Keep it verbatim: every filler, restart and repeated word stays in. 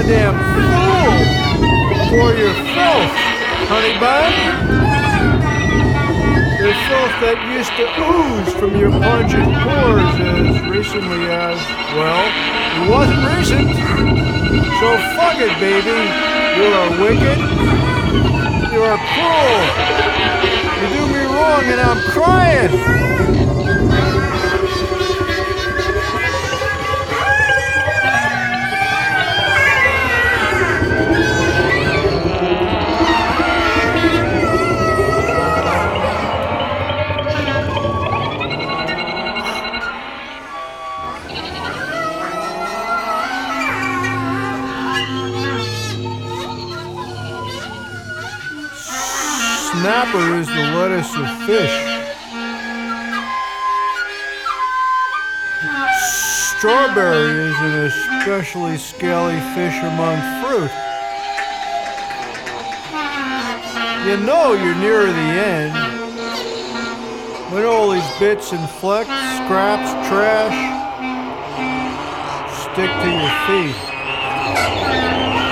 goddamn fool for your filth, honey bun. The filth that used to ooze from your pungent pores as recently as, well, it wasn't recent. So fuck it, baby. You are wicked. You are cruel. You do me wrong and I'm crying. Snapper is the lettuce of fish. Strawberry is an especially scaly fish among fruit. You know you're nearer the end when all these bits and flecks, scraps, trash stick to your feet.